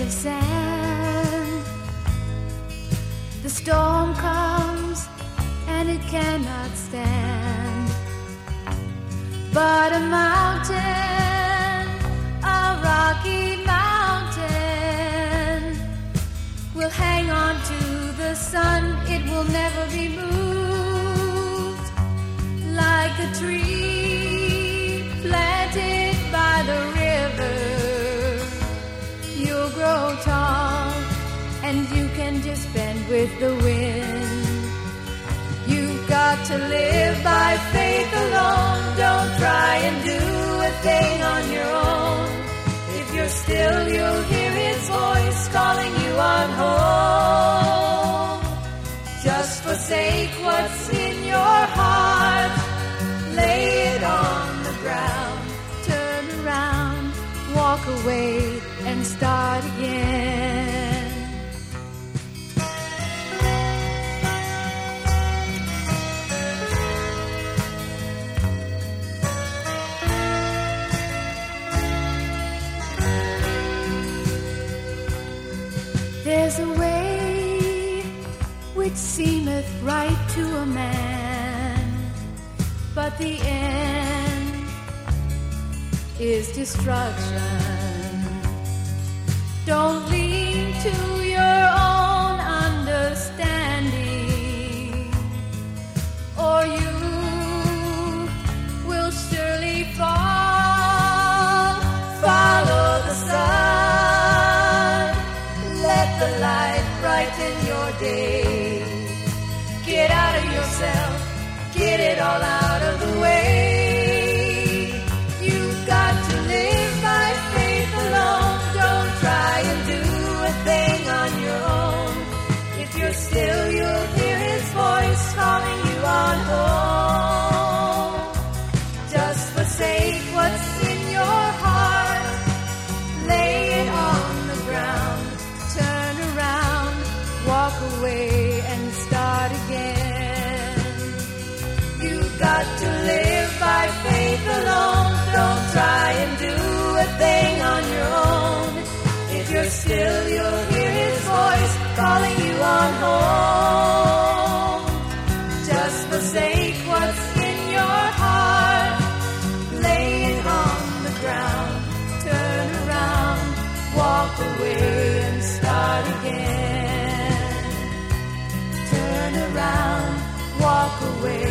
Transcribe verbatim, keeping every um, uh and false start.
of sand. The storm comes and it cannot stand, but a mountain, a rocky mountain, will hang on to the sun. It will never be moved, like a tree planted by the river. You'll grow tall and you can just bend with the wind. You've got to live by faith alone. Don't try and do a thing on your own. If you're still, you'll hear His voice calling you on home. Just forsake what's in your heart. Lay it on the ground. Turn around, walk away, and start again. There's a way which seemeth right to a man, but the end is destruction. Don't lean to your own understanding, or you will surely fall. Follow the sun. Let the light brighten your day. Get out of yourself. Get it all out of the way. You've got to live by faith alone. Don't try and do a thing on your own. If you're still, you'll hear His voice calling you on home. Just forsake what's in your heart. Lay it on the ground. Turn around, walk away, and start again. You've got to live by faith alone. Don't try and do a thing on your own. If you're still, you'll hear His voice calling you on home. Just forsake what's in your heart. Lay it on the ground. Turn around, walk away, and start again. Turn around, walk away,